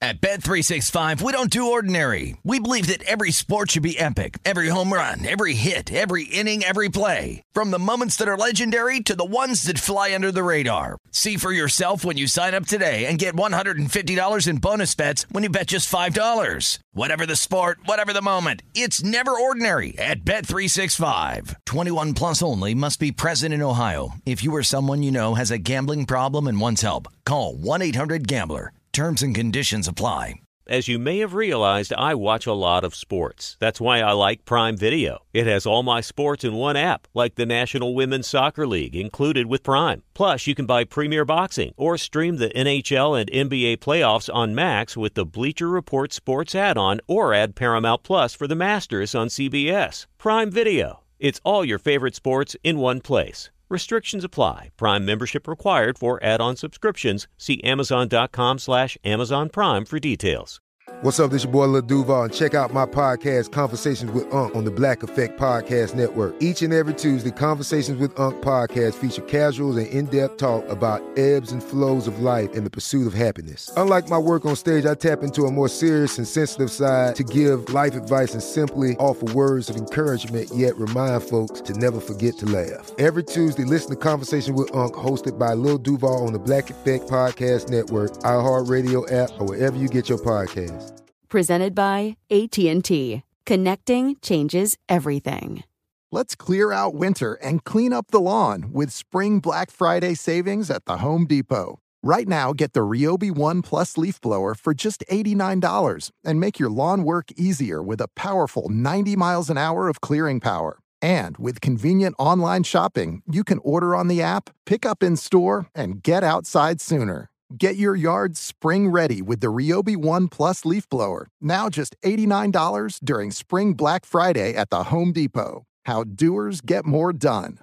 At Bet365, we don't do ordinary. We believe that every sport should be epic. Every home run, every hit, every inning, every play. From the moments that are legendary to the ones that fly under the radar. See for yourself when you sign up today and get $150 in bonus bets when you bet just $5. Whatever the sport, whatever the moment, it's never ordinary at Bet365. 21 plus only. Must be present in Ohio. If you or someone you know has a gambling problem and wants help, call 1-800-GAMBLER. Terms and conditions apply. As you may have realized, I watch a lot of sports. That's why I like Prime Video. It has all my sports in one app, like the National Women's Soccer League, included with Prime. Plus, you can buy Premier Boxing or stream the NHL and NBA playoffs on Max with the Bleacher Report Sports add-on, or add Paramount Plus for the Masters on CBS. Prime Video. It's all your favorite sports in one place. Restrictions apply. Prime membership required for add-on subscriptions. See Amazon.com/Amazon Prime for details. What's up, this your boy Lil Duval, and check out my podcast, Conversations with Unc, on the Black Effect Podcast Network. Each and every Tuesday, Conversations with Unc podcast feature casuals and in-depth talk about ebbs and flows of life and the pursuit of happiness. Unlike my work on stage, I tap into a more serious and sensitive side to give life advice and simply offer words of encouragement, yet remind folks to never forget to laugh. Every Tuesday, listen to Conversation with Unc, hosted by Lil Duval on the Black Effect Podcast Network, iHeartRadio app, or wherever you get your podcasts. Presented by AT&T. Connecting changes everything. Let's clear out winter and clean up the lawn with Spring Black Friday savings at the Home Depot. Right now, get the Ryobi One Plus leaf blower for just $89 and make your lawn work easier with a powerful 90 miles an hour of clearing power. And with convenient online shopping, you can order on the app, pick up in store, and get outside sooner. Get your yard spring ready with the Ryobi One Plus leaf blower. Now just $89 during Spring Black Friday at the Home Depot. How doers get more done.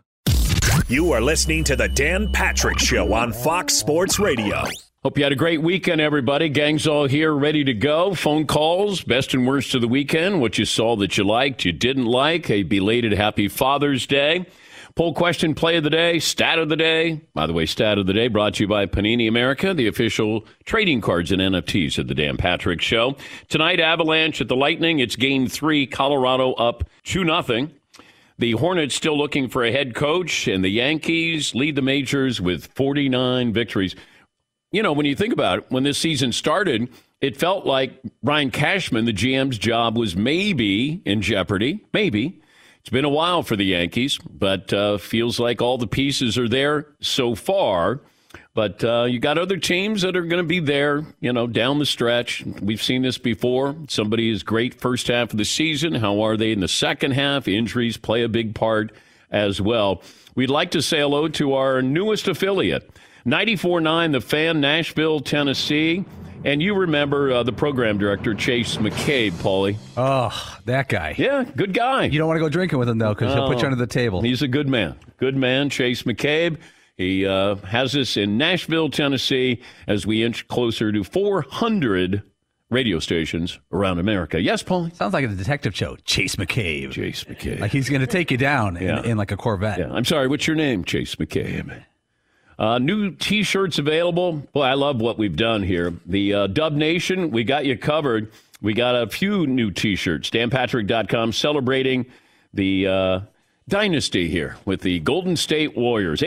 You are listening to the Dan Patrick Show on Fox Sports Radio. Hope you had a great weekend, everybody. Gang's all here, ready to go. Phone calls, best and worst of the weekend, what you saw that you liked, you didn't like, a belated happy Father's Day. Poll question, play of the day, stat of the day. By the way, stat of the day brought to you by Panini America, the official trading cards and NFTs of the Dan Patrick Show. Tonight, Avalanche at the Lightning. It's Game 3, Colorado up 2-0. The Hornets still looking for a head coach, and the Yankees lead the majors with 49 victories. You know, when you think about it, when this season started, it felt like Brian Cashman, the GM's job, was maybe in jeopardy. Maybe. It's been a while for the Yankees, but feels like all the pieces are there so far. But you got other teams that are going to be there, you know, down the stretch. We've seen this before. Somebody is great first half of the season. How are they in the second half? Injuries play a big part as well. We'd like to say hello to our newest affiliate, 94.9 The Fan, Nashville, Tennessee. And you remember the program director, Chase McCabe, Paulie. Oh, that guy. Yeah, good guy. You don't want to go drinking with him, though, because he'll put you under the table. He's a good man. Good man, Chase McCabe. He has us in Nashville, Tennessee, as we inch closer to 400 radio stations around America. Yes, Paulie? Sounds like a detective show. Chase McCabe. Chase McCabe. Like he's going to take you down in like a Corvette. Yeah. I'm sorry, what's your name, Chase McCabe? New T-shirts available. Boy, I love what we've done here. The Dub Nation, we got you covered. We got a few new T-shirts. DanPatrick.com celebrating the dynasty here with the Golden State Warriors.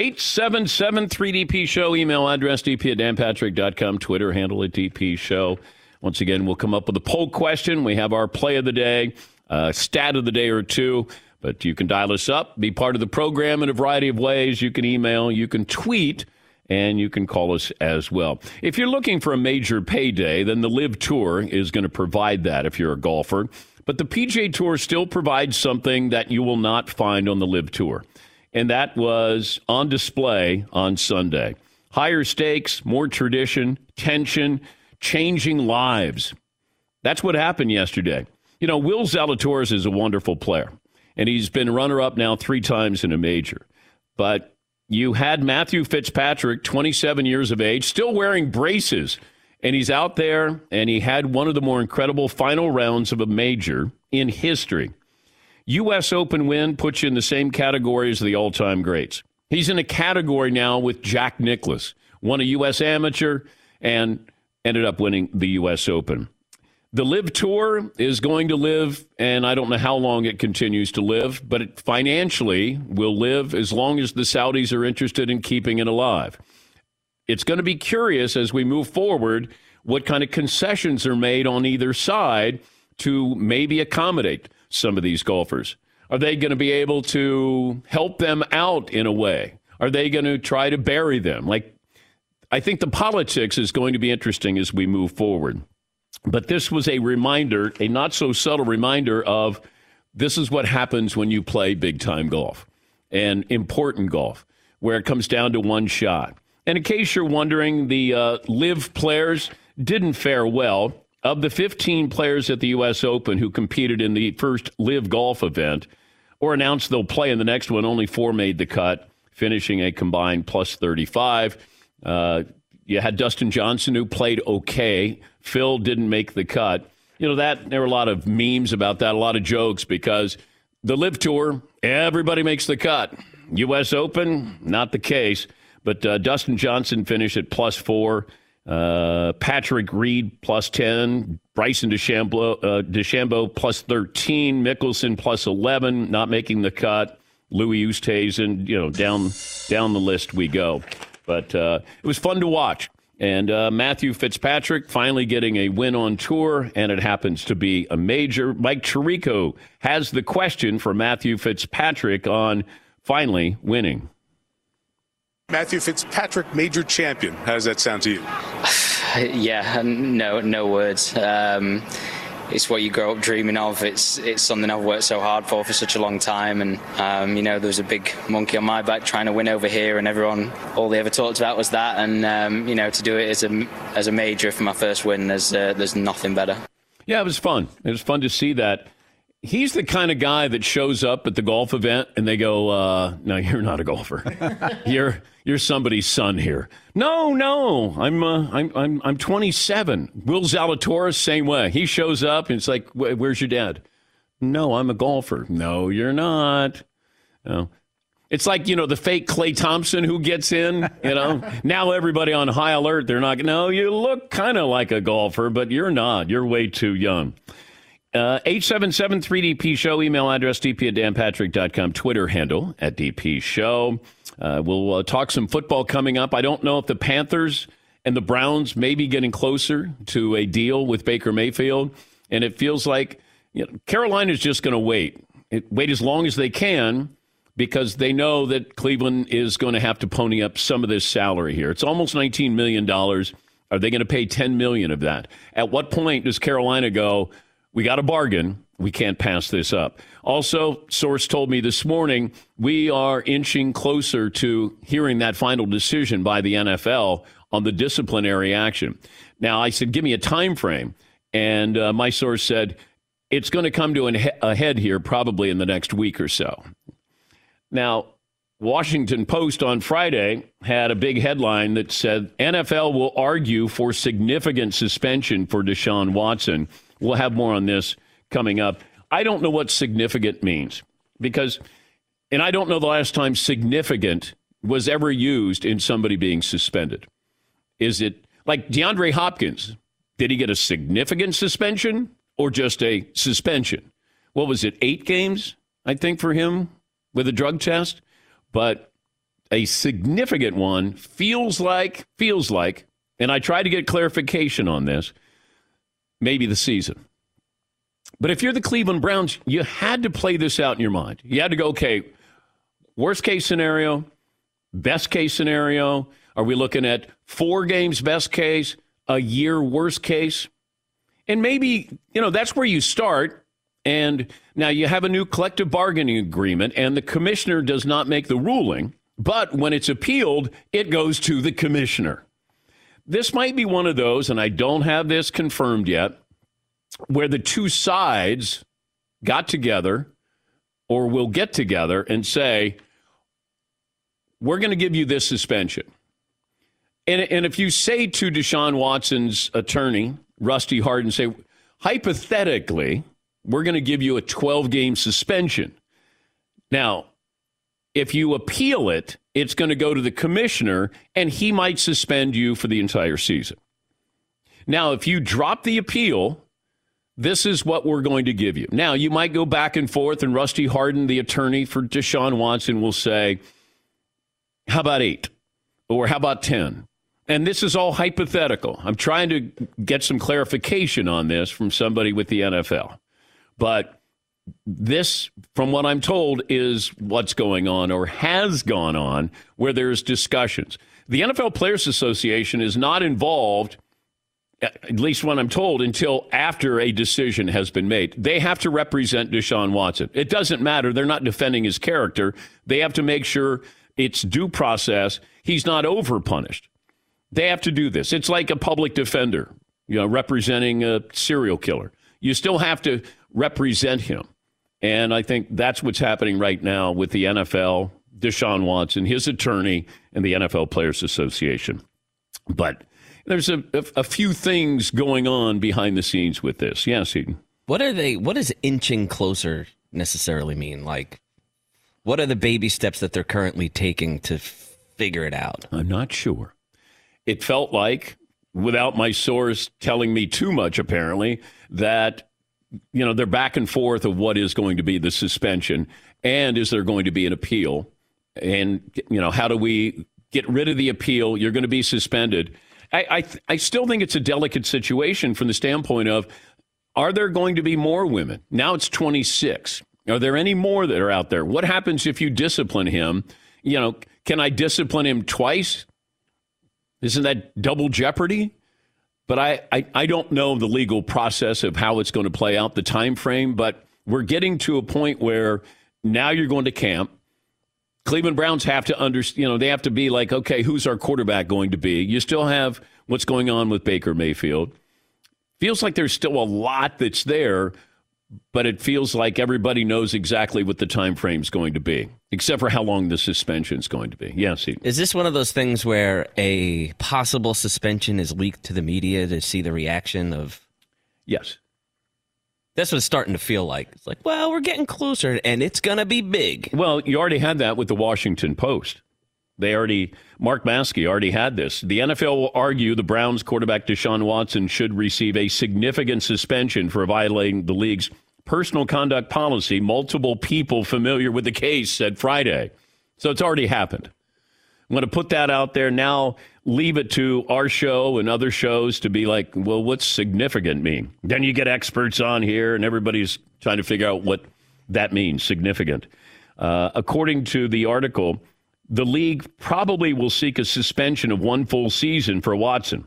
877-3DP Show. Email address dp@danpatrick.com. Twitter handle at DP Show. Once again, we'll come up with a poll question. We have our play of the day, stat of the day or two. But you can dial us up, be part of the program in a variety of ways. You can email, you can tweet, and you can call us as well. If you're looking for a major payday, then the LIV Tour is going to provide that if you're a golfer. But the PGA Tour still provides something that you will not find on the LIV Tour. And that was on display on Sunday. Higher stakes, more tradition, tension, changing lives. That's what happened yesterday. You know, Will Zalatoris is a wonderful player. And he's been runner-up now 3 times in a major. But you had Matthew Fitzpatrick, 27 years of age, still wearing braces. And he's out there, and he had one of the more incredible final rounds of a major in history. U.S. Open win puts you in the same category as the all-time greats. He's in a category now with Jack Nicklaus, won a U.S. Amateur, and ended up winning the U.S. Open. The LIV Tour is going to live, and I don't know how long it continues to live, but it financially will live as long as the Saudis are interested in keeping it alive. It's going to be curious as we move forward what kind of concessions are made on either side to maybe accommodate some of these golfers. Are they going to be able to help them out in a way? Are they going to try to bury them? I think the politics is going to be interesting as we move forward. But this was a reminder, a not so subtle reminder of this is what happens when you play big time golf and important golf, where it comes down to one shot. And in case you're wondering, the LIV players didn't fare well. Of the 15 players at the U.S. Open who competed in the first LIV golf event or announced they'll play in the next one, only 4 made the cut, finishing a combined plus 35. You had Dustin Johnson, who played okay. Phil didn't make the cut. There were a lot of memes about that, a lot of jokes, because the LIV Tour, everybody makes the cut. U.S. Open, not the case. But Dustin Johnson finished at plus 4. Patrick Reed plus 10. Bryson DeChambeau plus 13. Mickelson plus 11, not making the cut. Louis Oosthuizen, down the list we go. But it was fun to watch. And Matthew Fitzpatrick finally getting a win on tour, and it happens to be a major. Mike Tirico has the question for Matthew Fitzpatrick on finally winning. Matthew Fitzpatrick, major champion. How does that sound to you? Yeah, no words. It's what you grow up dreaming of. It's something I've worked so hard for such a long time. And, there was a big monkey on my back trying to win over here, and all they ever talked about was that. And, to do it as a major for my first win, there's nothing better. Yeah, it was fun. It was fun to see that. He's the kind of guy that shows up at the golf event and they go, no, you're not a golfer. You're somebody's son here. No, I'm 27. Will Zalatoris, same way. He shows up and it's like, where's your dad? No, I'm a golfer. No, you're not. No. It's like, the fake Klay Thompson who gets in, Now everybody on high alert. They're not. No, you look kind of like a golfer, but you're not. You're way too young. 877-3DP Show, email address dp@danpatrick.com, Twitter handle @DP Show. We'll talk some football coming up. I don't know if the Panthers and the Browns may be getting closer to a deal with Baker Mayfield, and it feels like Carolina's just going to wait as long as they can, because they know that Cleveland is going to have to pony up some of this salary here. It's almost $19 million. Are they going to pay $10 million of that? At what point does Carolina go, we got a bargain, we can't pass this up? Also, source told me this morning, we are inching closer to hearing that final decision by the NFL on the disciplinary action. Now, I said, give me a time frame. And my source said, it's going to come to a head here probably in the next week or so. Now, Washington Post on Friday had a big headline that said, NFL will argue for significant suspension for Deshaun Watson. We'll have more on this coming up. I don't know what significant means and I don't know the last time significant was ever used in somebody being suspended. Is it like DeAndre Hopkins? Did he get a significant suspension or just a suspension? What was it, 8 games, I think, for him with a drug test? But a significant one feels like, and I tried to get clarification on this, maybe the season. But if you're the Cleveland Browns, you had to play this out in your mind. You had to go, okay, worst case scenario, best case scenario. Are we looking at 4 games best case, a year worst case? And maybe, that's where you start. And now you have a new collective bargaining agreement, and the commissioner does not make the ruling. But when it's appealed, it goes to the commissioner. This might be one of those, and I don't have this confirmed yet, where the two sides got together or will get together and say, we're going to give you this suspension. And if you say to Deshaun Watson's attorney, Rusty Hardin, say, hypothetically, we're going to give you a 12-game suspension. Now, if you appeal it, it's going to go to the commissioner, and he might suspend you for the entire season. Now, if you drop the appeal, this is what we're going to give you. Now, you might go back and forth, and Rusty Hardin, the attorney for Deshaun Watson, will say, how about 8? Or how about 10? And this is all hypothetical. I'm trying to get some clarification on this from somebody with the NFL. But this, from what I'm told, is what's going on or has gone on where there's discussions. The NFL Players Association is not involved, at least when I'm told, until after a decision has been made. They have to represent Deshaun Watson. It doesn't matter. They're not defending his character. They have to make sure it's due process. He's not overpunished. They have to do this. It's like a public defender, representing a serial killer. You still have to represent him. And I think that's what's happening right now with the NFL, Deshaun Watson, his attorney, and the NFL Players Association. But there's a few things going on behind the scenes with this. Yes, Eden. What does inching closer necessarily mean? Like, what are the baby steps that they're currently taking to figure it out? I'm not sure. It felt like, without my source telling me too much, apparently, that they're back and forth of what is going to be the suspension and is there going to be an appeal? And, how do we get rid of the appeal? You're going to be suspended. I still think it's a delicate situation from the standpoint of, are there going to be more women? Now it's 26. Are there any more that are out there? What happens if you discipline him? Can I discipline him twice? Isn't that double jeopardy? But I don't know the legal process of how it's going to play out, the time frame. But we're getting to a point where now you're going to camp. Cleveland Browns have to understand, they have to be like, okay, who's our quarterback going to be? You still have what's going on with Baker Mayfield. Feels like there's still a lot that's there, but it feels like everybody knows exactly what the time frame is going to be, except for how long the suspension is going to be. Yes, Eden. Is this one of those things where a possible suspension is leaked to the media to see the reaction of? Yes. That's what it's starting to feel like. It's like, well, we're getting closer, and it's going to be big. Well, you already had that with the Washington Post. Mark Maskey already had this. The NFL will argue the Browns quarterback Deshaun Watson should receive a significant suspension for violating the league's personal conduct policy. Multiple people familiar with the case said Friday. So it's already happened. I'm going to put that out there now, leave it to our show and other shows to be like, well, what's significant mean? Then you get experts on here and everybody's trying to figure out what that means, significant. According to the article, the league probably will seek a suspension of 1 full season for Watson.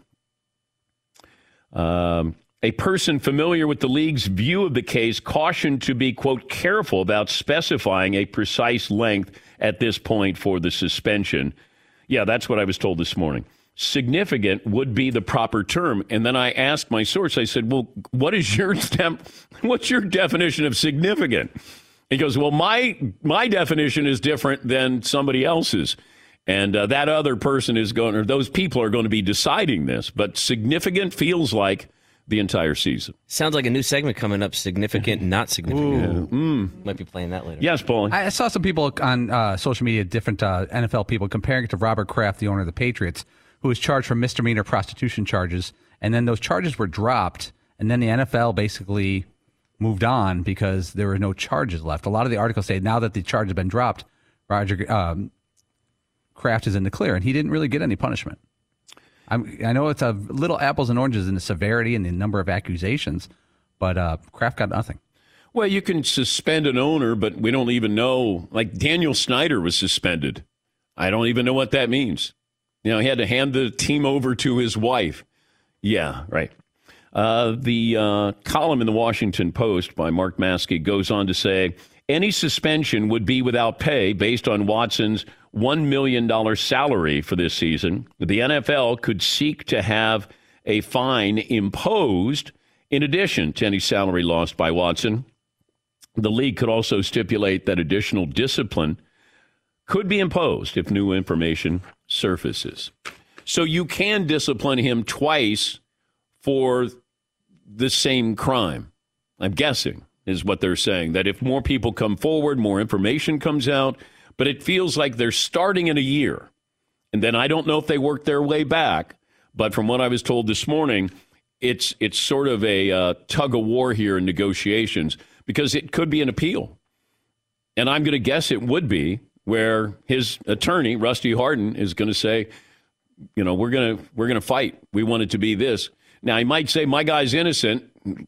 A person familiar with the league's view of the case cautioned to be, quote, careful about specifying a precise length at this point for the suspension. Yeah, that's what I was told this morning. Significant would be the proper term. And then I asked my source, I said, well, what's your definition of significant? He goes, well, my definition is different than somebody else's. And that other person is going, or those people are going to be deciding this. But significant feels like the entire season. Sounds like a new segment coming up, significant, not significant. Might be playing that later. Yes, Paul. I saw some people on social media, different NFL people, comparing it to Robert Kraft, the owner of the Patriots, who was charged for misdemeanor prostitution charges. And then those charges were dropped. And then the NFL basically moved on because there were no charges left. A lot of the articles say now that the charge has been dropped, Roger Kraft is in the clear, and he didn't really get any punishment. I know it's a little apples and oranges in the severity and the number of accusations, but Kraft got nothing. Well, you can suspend an owner, but we don't even know. Like Daniel Snyder was suspended. I don't even know what that means. He had to hand the team over to his wife. Yeah, right. The column in the Washington Post by Mark Maskey goes on to say, any suspension would be without pay based on Watson's $1 million salary for this season. The NFL could seek to have a fine imposed in addition to any salary lost by Watson. The league could also stipulate that additional discipline could be imposed if new information surfaces. So you can discipline him twice for the same crime, I'm guessing, is what they're saying. That if more people come forward, more information comes out. But it feels like they're starting in a year. And then I don't know if they work their way back. But from what I was told this morning, it's sort of a tug of war here in negotiations because it could be an appeal. And I'm going to guess it would be where his attorney, Rusty Hardin, is going to say, we're going to fight. We want it to be this. Now, he might say, my guy's innocent.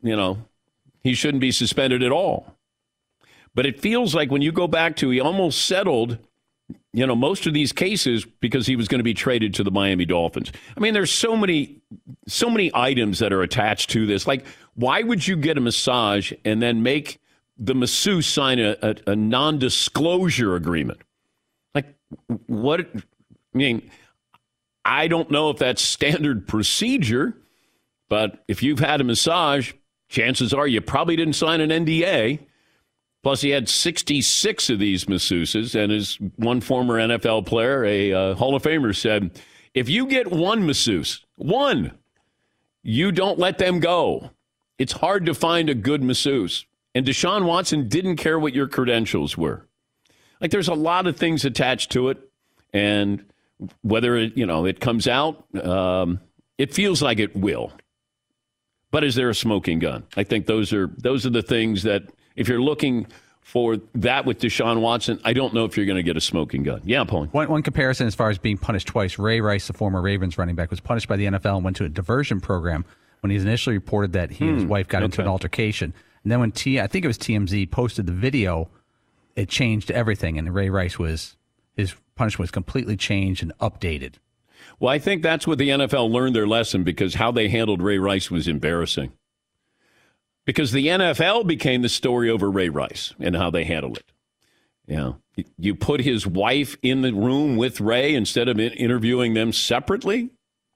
He shouldn't be suspended at all. But it feels like when you go back to, he almost settled, most of these cases because he was going to be traded to the Miami Dolphins. I mean, there's so many items that are attached to this. Like, why would you get a massage and then make the masseuse sign a non-disclosure agreement? Like, what? I mean, I don't know if that's standard procedure, but if you've had a massage, chances are you probably didn't sign an NDA. Plus, he had 66 of these masseuses, and as one former NFL player, a Hall of Famer, said, if you get one masseuse, you don't let them go. It's hard to find a good masseuse. And Deshaun Watson didn't care what your credentials were. Like, there's a lot of things attached to it, and whether it comes out, it feels like it will. But is there a smoking gun? I think those are the things that, if you're looking for that with Deshaun Watson, I don't know if you're going to get a smoking gun. Yeah, Paul. One comparison as far as being punished twice. Ray Rice, the former Ravens running back, was punished by the NFL and went to a diversion program when he initially reported that he and his wife got into an altercation. And then when I think it was TMZ posted the video, it changed everything. And Ray Rice his punishment was completely changed and updated. Well, I think that's what the NFL learned their lesson, because how they handled Ray Rice was embarrassing. Because the NFL became the story over Ray Rice and how they handled it. You put his wife in the room with Ray instead of interviewing them separately.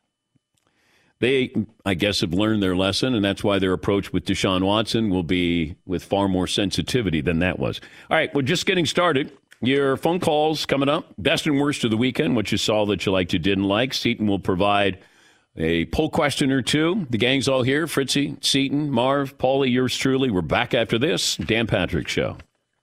They, I guess, have learned their lesson, and that's why their approach with Deshaun Watson will be with far more sensitivity than that was. All right, we're just getting started. Your phone calls coming up. Best and worst of the weekend, what you saw that you liked, you didn't like. Seton will provide a poll question or two. The gang's all here. Fritzy, Seton, Marv, Paulie, yours truly. We're back after this. Dan Patrick Show.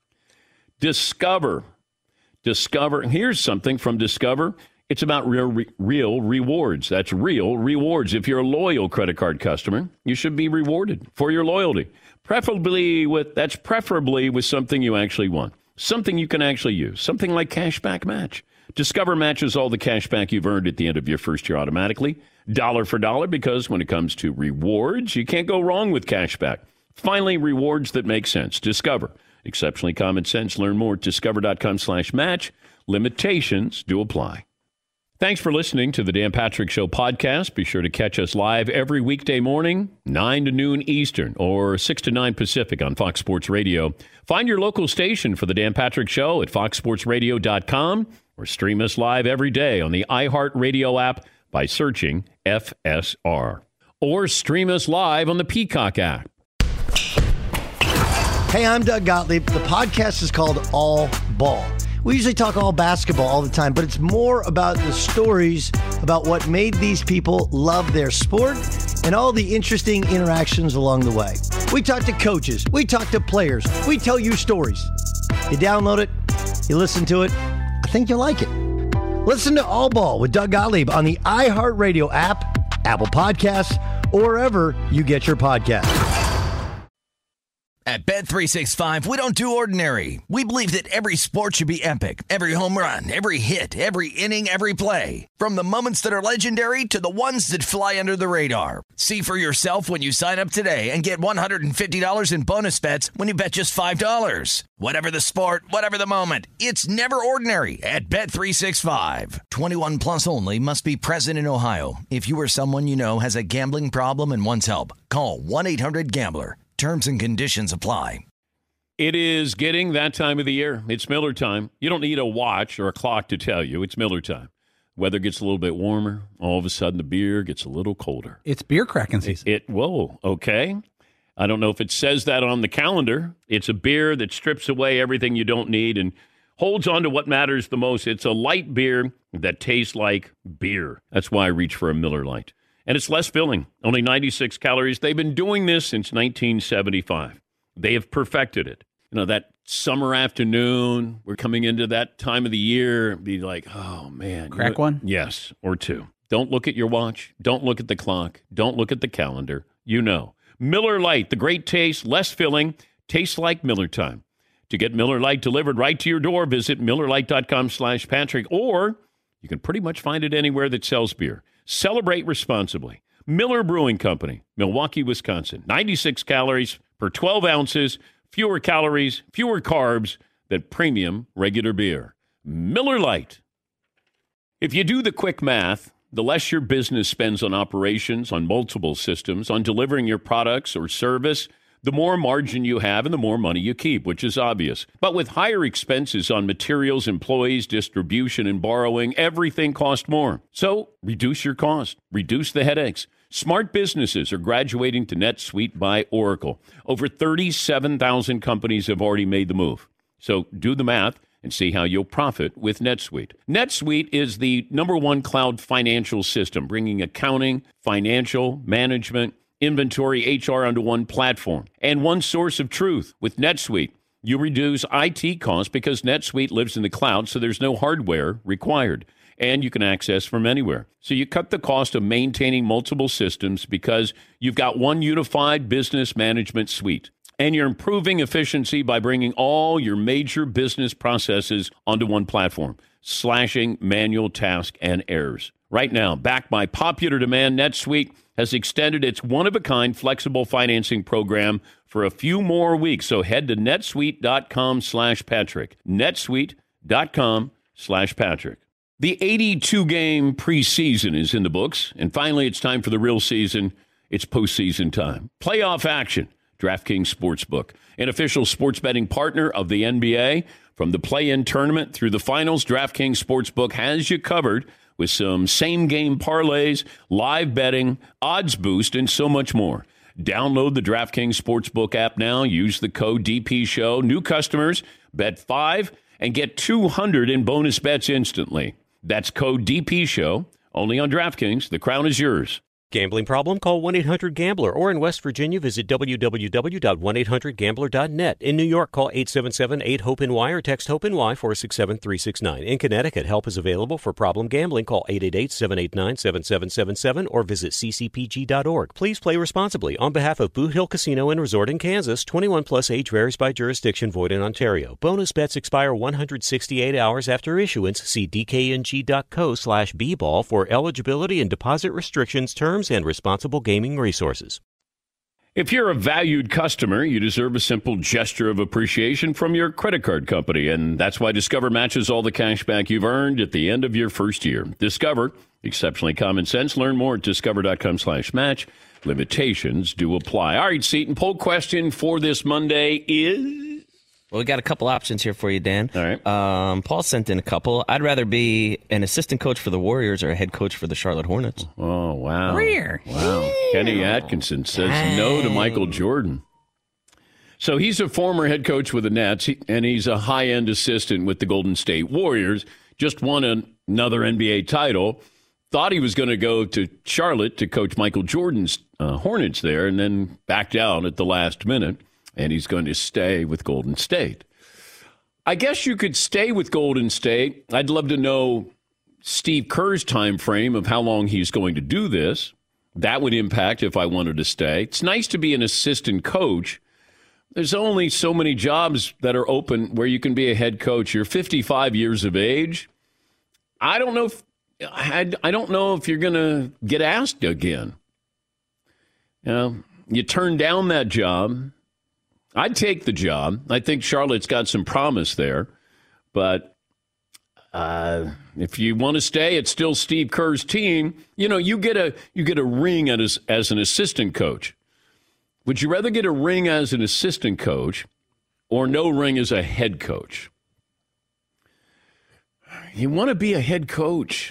Discover. Here's something from Discover. It's about real rewards. That's real rewards. If you're a loyal credit card customer, you should be rewarded for your loyalty. Preferably with something you actually want. Something you can actually use. Something like Cashback Match. Discover matches all the cash back you've earned at the end of your first year automatically, dollar for dollar, because when it comes to rewards, you can't go wrong with Cashback. Finally, rewards that make sense. Discover. Exceptionally common sense. Learn more at discover.com/match. Limitations do apply. Thanks for listening to the Dan Patrick Show podcast. Be sure to catch us live every weekday morning, 9 to noon Eastern or 6 to 9 Pacific on Fox Sports Radio. Find your local station for the Dan Patrick Show at foxsportsradio.com or stream us live every day on the iHeartRadio app by searching FSR. Or stream us live on the Peacock app. Hey, I'm Doug Gottlieb. The podcast is called All Ball. We usually talk all basketball all the time, but it's more about the stories about what made these people love their sport and all the interesting interactions along the way. We talk to coaches. We talk to players. We tell you stories. You download it. You listen to it. I think you'll like it. Listen to All Ball with Doug Gottlieb on the iHeartRadio app, Apple Podcasts, or wherever you get your podcasts. At Bet365, we don't do ordinary. We believe that every sport should be epic. Every home run, every hit, every inning, every play. From the moments that are legendary to the ones that fly under the radar. See for yourself when you sign up today and get $150 in bonus bets when you bet just $5. Whatever the sport, whatever the moment, it's never ordinary at Bet365. 21 plus only. Must be present in Ohio. If you or someone you know has a gambling problem and wants help, call 1-800-GAMBLER. Terms and conditions apply. It is getting that time of the year. It's Miller time. You don't need a watch or a clock to tell you. It's Miller time. Weather gets a little bit warmer. All of a sudden, the beer gets a little colder. It's beer cracking season. Whoa, okay. I don't know if it says that on the calendar. It's a beer that strips away everything you don't need and holds on to what matters the most. It's a light beer that tastes like beer. That's why I reach for a Miller Lite. And it's less filling, only 96 calories. They've been doing this since 1975. They have perfected it. You know, that summer afternoon, we're coming into that time of the year, be like, oh, man. Crack one? Yes, or two. Don't look at your watch. Don't look at the clock. Don't look at the calendar. You know. Miller Lite, the great taste, less filling, tastes like Miller time. To get Miller Lite delivered right to your door, visit MillerLite.com/Patrick, or you can pretty much find it anywhere that sells beer. Celebrate responsibly. Miller Brewing Company, Milwaukee, Wisconsin. 96 calories per 12 ounces, fewer calories, fewer carbs than premium regular beer. Miller Lite. If you do the quick math, the less your business spends on operations, on multiple systems, on delivering your products or service, the more margin you have and the more money you keep, which is obvious. But with higher expenses on materials, employees, distribution, and borrowing, everything costs more. So reduce your cost. Reduce the headaches. Smart businesses are graduating to NetSuite by Oracle. Over 37,000 companies have already made the move. So do the math and see how you'll profit with NetSuite. NetSuite is the #1 cloud financial system, bringing accounting, financial, management, inventory, HR onto one platform and one source of truth. With NetSuite, you reduce IT costs because NetSuite lives in the cloud, so there's no hardware required, and you can access from anywhere. So you cut the cost of maintaining multiple systems because you've got one unified business management suite. And you're improving efficiency by bringing all your major business processes onto one platform, slashing manual tasks and errors. Right now, backed by popular demand, NetSuite has extended its one-of-a-kind flexible financing program for a few more weeks. So head to netsuite.com/Patrick. netsuite.com/Patrick. The 82-game preseason is in the books, and finally it's time for the real season. It's postseason time. Playoff action. DraftKings Sportsbook, an official sports betting partner of the NBA. From the play-in tournament through the finals, DraftKings Sportsbook has you covered with some same-game parlays, live betting, odds boost, and so much more. Download the DraftKings Sportsbook app now. Use the code DPSHOW. New customers, bet $5 and get $200 in bonus bets instantly. That's code DPSHOW, only on DraftKings. The crown is yours. Gambling problem? Call 1-800-GAMBLER. Or in West Virginia, visit www.1800gambler.net. In New York, call 877-8-HOPE-NY or text HOPE-NY 467-369. In Connecticut, help is available for problem gambling. Call 888-789-7777 or visit ccpg.org. Please play responsibly. On behalf of Boot Hill Casino and Resort in Kansas, 21 plus age varies by jurisdiction, void in Ontario. Bonus bets expire 168 hours after issuance. See dkng.co/bball for eligibility and deposit restrictions, terms, and responsible gaming resources. If you're a valued customer, you deserve a simple gesture of appreciation from your credit card company, and that's why Discover matches all the cash back you've earned at the end of your first year. Discover, exceptionally common sense. Learn more at discover.com/match. Limitations do apply. All right, Seton, poll question for this Monday is... Well, we got a couple options here for you, Dan. All right. Paul sent in a couple. I'd rather be an assistant coach for the Warriors or a head coach for the Charlotte Hornets. Oh, wow. Warrior. Wow. Kenny Atkinson says no to Michael Jordan. So he's a former head coach with the Nets, and he's a high-end assistant with the Golden State Warriors. Just won another NBA title. Thought he was going to go to Charlotte to coach Michael Jordan's Hornets there, and then backed out at the last minute. And he's going to stay with Golden State. I guess you could stay with Golden State. I'd love to know Steve Kerr's time frame of how long he's going to do this. That would impact if I wanted to stay. It's nice to be an assistant coach. There's only so many jobs that are open where you can be a head coach. You're 55 years of age. I don't know if you're going to get asked again. You know, you turn down that job. I'd take the job. I think Charlotte's got some promise there. But if you want to stay, it's still Steve Kerr's team. You know, you get a ring as an assistant coach. Would you rather get a ring as an assistant coach or no ring as a head coach? You want to be a head coach.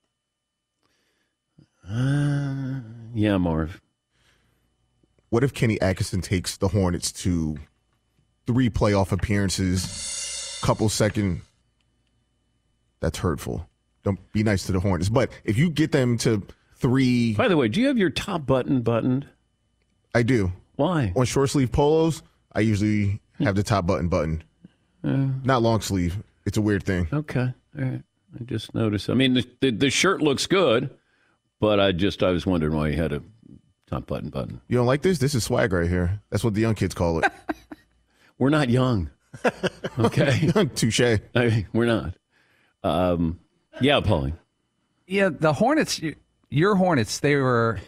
Yeah, Marv. What if Kenny Atkinson takes the Hornets to 3 playoff appearances, couple second? That's hurtful. Don't be nice to the Hornets. But if you get them to 3... By the way, do you have your top button buttoned? I do. Why? On short sleeve polos, I usually have the top button buttoned. Not long sleeve. It's a weird thing. Okay. All right. I just noticed. I mean, the shirt looks good. But I was wondering why he had a top button. You don't like this? This is swag right here. That's what the young kids call it. We're not young. Okay. Touche. We're not. Yeah, Paulie. Yeah, the Hornets, your Hornets, they were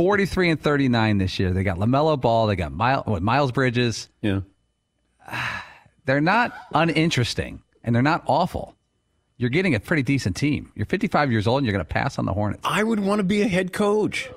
43-39 this year. They got LaMelo Ball. They got Miles Bridges. Yeah. They're not uninteresting, and they're not awful. You're getting a pretty decent team. You're 55 years old, and you're going to pass on the Hornets. I would want to be a head coach.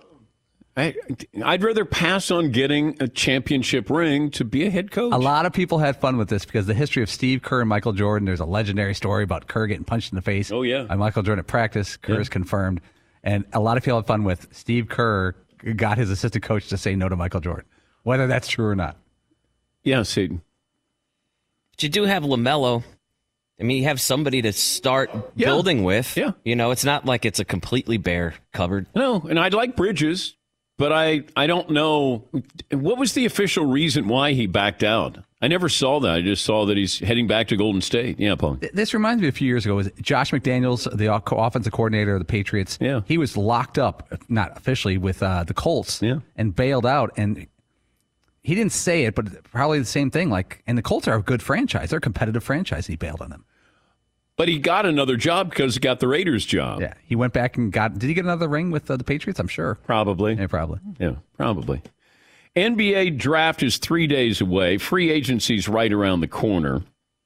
I'd rather pass on getting a championship ring to be a head coach. A lot of people had fun with this because the history of Steve Kerr and Michael Jordan, there's a legendary story about Kerr getting punched in the face by Michael Jordan at practice. Kerr is confirmed. And a lot of people had fun with Steve Kerr got his assistant coach to say no to Michael Jordan, whether that's true or not. Yeah, Seton. But you do have LaMelo. I mean, you have somebody to start building with. Yeah. You know, it's not like it's a completely bare cupboard. No, and I'd like Bridges. But I don't know. What was the official reason why he backed out? I never saw that. I just saw that he's heading back to Golden State. Yeah, Paul. This reminds me a few years ago. Was Josh McDaniels, the offensive coordinator of the Patriots? Yeah. He was locked up, not officially, with the Colts and bailed out. And he didn't say it, but probably the same thing. And the Colts are a good franchise. They're a competitive franchise. He bailed on them. But he got another job because he got the Raiders job. Yeah, he went back and did he get another ring with the Patriots? I'm sure. Probably. Yeah, probably. Yeah, probably. NBA draft is 3 days away. Free agency's right around the corner.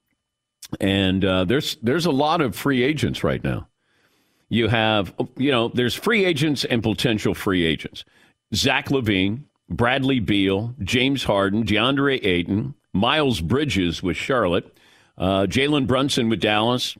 And there's a lot of free agents right now. You have, there's free agents and potential free agents. Zach LaVine, Bradley Beal, James Harden, DeAndre Ayton, Miles Bridges with Charlotte, Jalen Brunson with Dallas,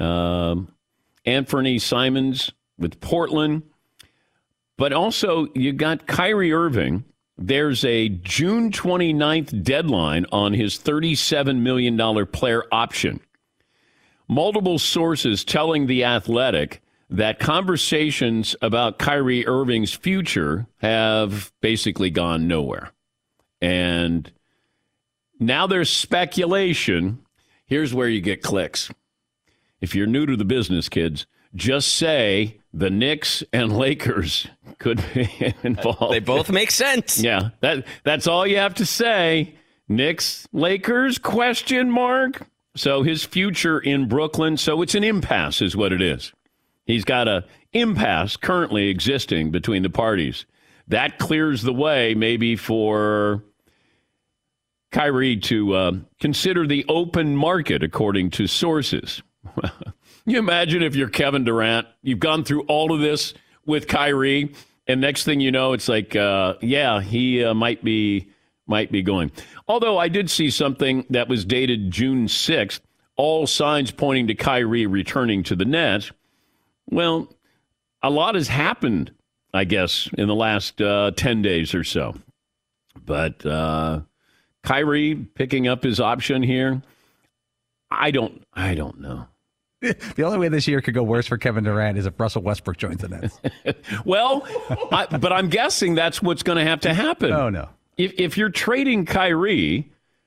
Anthony Simons with Portland. But also, you got Kyrie Irving. There's a June 29th deadline on his $37 million player option. Multiple sources telling The Athletic that conversations about Kyrie Irving's future have basically gone nowhere. And now there's speculation. Here's where you get clicks. If you're new to the business, kids, just say the Knicks and Lakers could be involved. They both make sense. Yeah, that's all you have to say. Knicks, Lakers, ? So his future in Brooklyn, so it's an impasse is what it is. He's got an impasse currently existing between the parties. That clears the way maybe for Kyrie to consider the open market, according to sources. You imagine if you're Kevin Durant, you've gone through all of this with Kyrie, and next thing you know, it's like, he might be going. Although I did see something that was dated June 6th, all signs pointing to Kyrie returning to the Nets. Well, a lot has happened, I guess, in the last 10 days or so. But Kyrie picking up his option here, I don't know. The only way this year could go worse for Kevin Durant is if Russell Westbrook joins the Nets. Well, but I'm guessing that's what's going to have to happen. Oh, no. If you're trading Kyrie,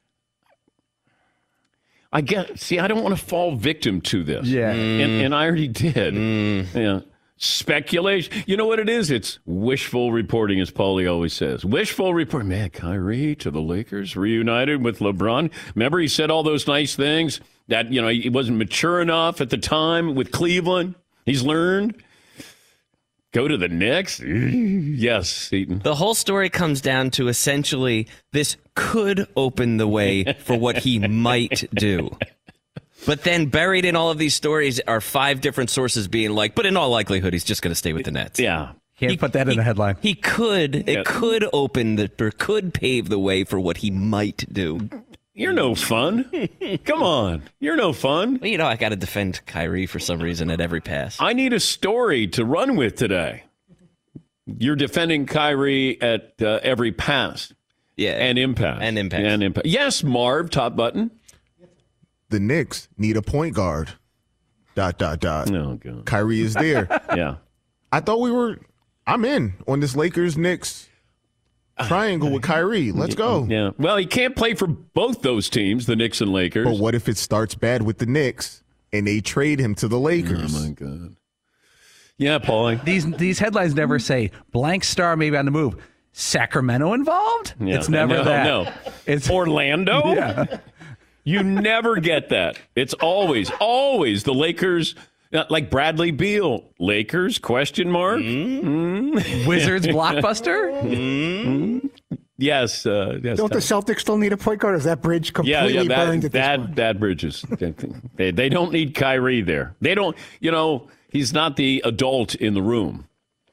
I don't want to fall victim to this. Yeah. And I already did. Yeah. Speculation. You know what it is? It's wishful reporting, as Paulie always says. Wishful reporting. Man, Kyrie to the Lakers, reunited with LeBron. Remember he said all those nice things that, he wasn't mature enough at the time with Cleveland. He's learned. Go to the Knicks? Yes, Eaton. The whole story comes down to essentially this could open the way for what he might do. But then buried in all of these stories are 5 different sources being like, but in all likelihood, he's just going to stay with the Nets. Yeah. Can't put that in a headline. He could. It could open could pave the way for what he might do. You're no fun. Come on. You're no fun. Well, I got to defend Kyrie for some reason at every pass. I need a story to run with today. You're defending Kyrie at every pass. Yeah. And impact. And impact. Yes, Marv, top button. The Knicks need a point guard. ... Oh, God. Kyrie is there. Yeah. I thought I'm in on this Lakers-Knicks triangle with Kyrie. Let's go. Yeah. Well, he can't play for both those teams, the Knicks and Lakers. But what if it starts bad with the Knicks and they trade him to the Lakers? Oh, my God. Yeah, Paulie. These headlines never say blank star maybe on the move. Sacramento involved? Yeah. It's never that. No. It's Orlando? Yeah. You never get that. It's always the Lakers, like Bradley Beal. Lakers, question mark? Wizards blockbuster? Yes. Yes. Don't the Celtics still need a point guard? Or is that bridge completely burned at this point? That bridges. They don't need Kyrie there. They don't, he's not the adult in the room.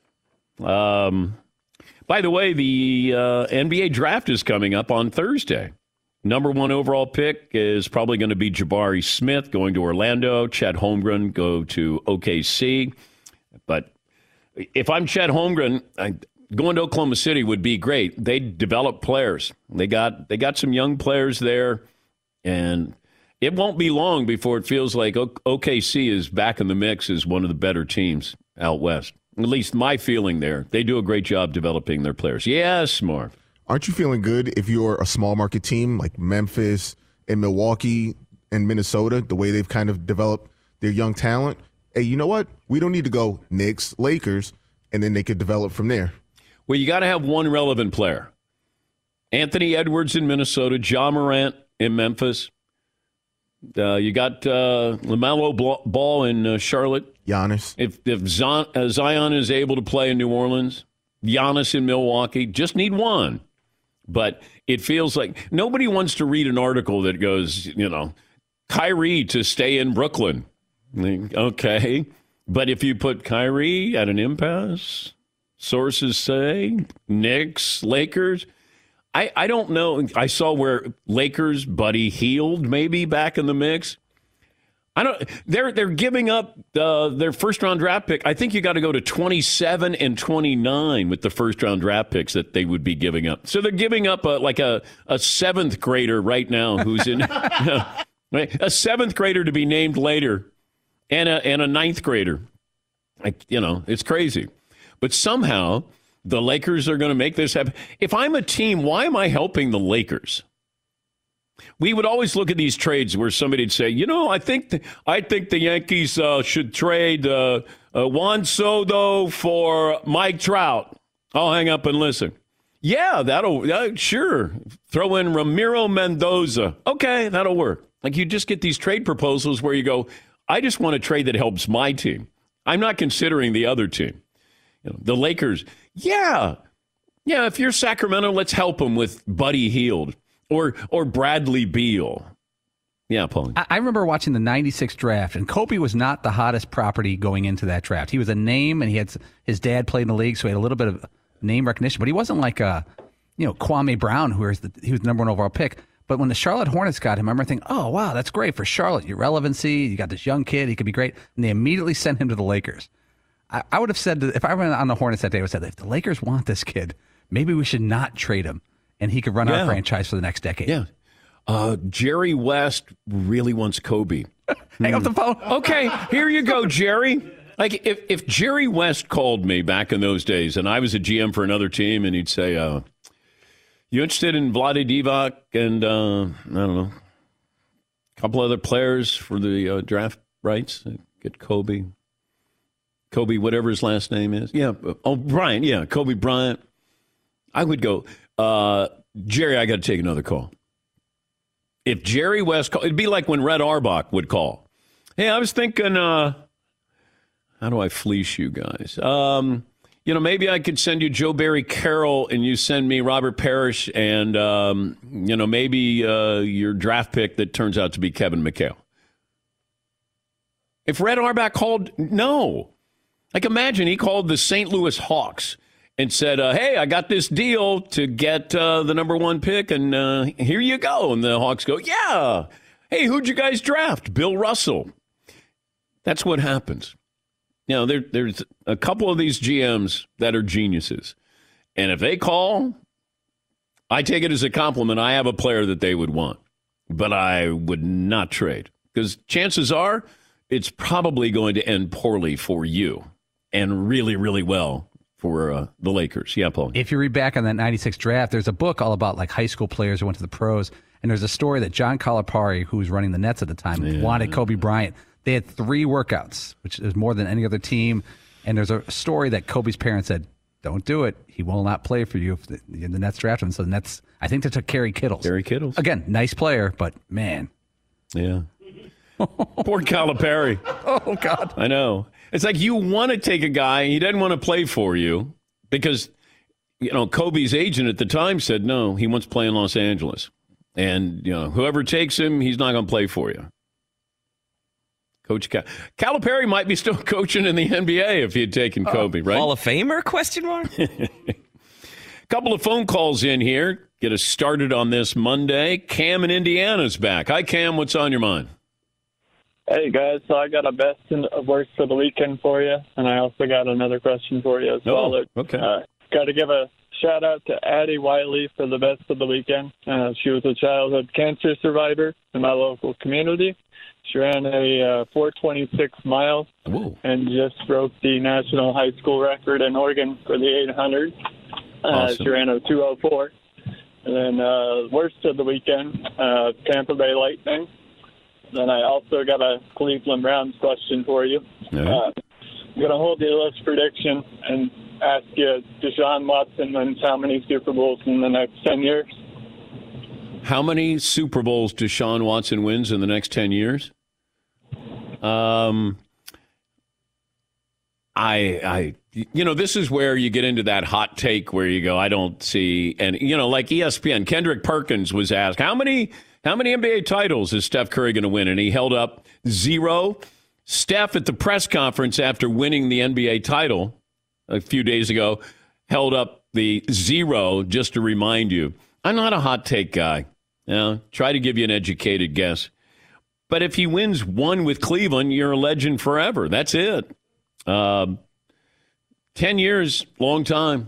By the way, the NBA draft is coming up on Thursday. Number 1 overall pick is probably going to be Jabari Smith going to Orlando. Chet Holmgren go to OKC. But if I'm Chet Holmgren, going to Oklahoma City would be great. They develop players. They got some young players there, and it won't be long before it feels like OKC is back in the mix as one of the better teams out west. At least my feeling there. They do a great job developing their players. Yes, Marv. Aren't you feeling good if you're a small market team like Memphis and Milwaukee and Minnesota, the way they've kind of developed their young talent? Hey, you know what? We don't need to go Knicks, Lakers, and then they could develop from there. Well, you got to have one relevant player. Anthony Edwards in Minnesota, Ja Morant in Memphis. You got LaMelo Ball in Charlotte. Giannis. If Zion is able to play in New Orleans, Giannis in Milwaukee, just need one. But it feels like nobody wants to read an article that goes, Kyrie to stay in Brooklyn. Okay. But if you put Kyrie at an impasse, sources say, Knicks, Lakers, I don't know. I saw where Lakers, Buddy Hield maybe back in the mix. They're giving up their first-round draft pick. I think you got to go to 27 and 29 with the first-round draft picks that they would be giving up. So they're giving up a seventh grader right now who's in a seventh grader to be named later, and a ninth grader. It's crazy, but somehow the Lakers are going to make this happen. If I'm a team, why am I helping the Lakers? We would always look at these trades where somebody'd say, I think the Yankees should trade Juan Soto for Mike Trout. I'll hang up and listen. Yeah, sure. Throw in Ramiro Mendoza. Okay, that'll work. Like you just get these trade proposals where you go, I just want a trade that helps my team. I'm not considering the other team. The Lakers, yeah, if you're Sacramento, let's help them with Buddy Hield. Or Bradley Beal. Yeah, Paul. I remember watching the 96 draft, and Kobe was not the hottest property going into that draft. He was a name, and his dad played in the league, so he had a little bit of name recognition. But he wasn't like Kwame Brown, he was the number 1 overall pick. But when the Charlotte Hornets got him, I remember thinking, oh, wow, that's great for Charlotte. Your relevancy, you got this young kid, he could be great. And they immediately sent him to the Lakers. I would have said, if I were on the Hornets that day, I would have said, if the Lakers want this kid, maybe we should not trade him. And he could run our franchise for the next decade. Yeah. Jerry West really wants Kobe. Hang up the phone. Okay, here you go, Jerry. Like, if Jerry West called me back in those days, and I was a GM for another team, and he'd say, you interested in Vlade Divac and, I don't know, a couple other players for the draft rights? Get Kobe, whatever his last name is. Yeah. Oh, Bryant. Yeah, Kobe Bryant. I would go, Jerry, I got to take another call. If Jerry West called, it'd be like when Red Auerbach would call. Hey, I was thinking, how do I fleece you guys? Maybe I could send you Joe Barry Carroll and you send me Robert Parrish and, maybe your draft pick that turns out to be Kevin McHale. If Red Auerbach called, no. Like imagine he called the St. Louis Hawks and said, hey, I got this deal to get the number 1 pick, and here you go. And the Hawks go, yeah. Hey, who'd you guys draft? Bill Russell. That's what happens. There's a couple of these GMs that are geniuses. And if they call, I take it as a compliment. I have a player that they would want. But I would not trade. Because chances are it's probably going to end poorly for you and really, really well for the Lakers. Yeah, Paul. If you read back on that 96 draft, there's a book all about like high school players who went to the pros. And there's a story that John Calipari, who was running the Nets at the time, wanted Kobe Bryant. They had 3 workouts, which is more than any other team. And there's a story that Kobe's parents said, don't do it. He will not play for you if the Nets draft him. So the Nets, I think they took Kerry Kittles. Kerry Kittles. Again, nice player, but man. Yeah. Poor Calipari. Oh, God. I know. It's like you want to take a guy, he doesn't want to play for you because, Kobe's agent at the time said, no, he wants to play in Los Angeles. And, whoever takes him, he's not going to play for you. Coach Calipari might be still coaching in the NBA if he had taken Kobe, right? Hall of Famer, question mark? Couple of phone calls in here. Get us started on this Monday. Cam in Indiana's back. Hi, Cam. What's on your mind? Hey, guys. So I got a best and a worst for the weekend for you, and I also got another question for you as well. Okay. Got to give a shout-out to Addie Wiley for the best of the weekend. She was a childhood cancer survivor in my local community. She ran a 4:26 mile and just broke the national high school record in Oregon for the 800. Awesome. She ran a 2:04. And then worst of the weekend, Tampa Bay Lightning. Then I also got a Cleveland Browns question for you. I'm going to hold you this prediction and ask you, Deshaun Watson wins how many Super Bowls in the next 10 years? How many Super Bowls Deshaun Watson wins in the next 10 years? This is where you get into that hot take where you go, I don't see, and like ESPN, Kendrick Perkins was asked, how many NBA titles is Steph Curry going to win? And he held up 0. Steph at the press conference after winning the NBA title a few days ago held up the 0 just to remind you. I'm not a hot take guy. Try to give you an educated guess. But if he wins 1 with Cleveland, you're a legend forever. That's it. 10 years, long time.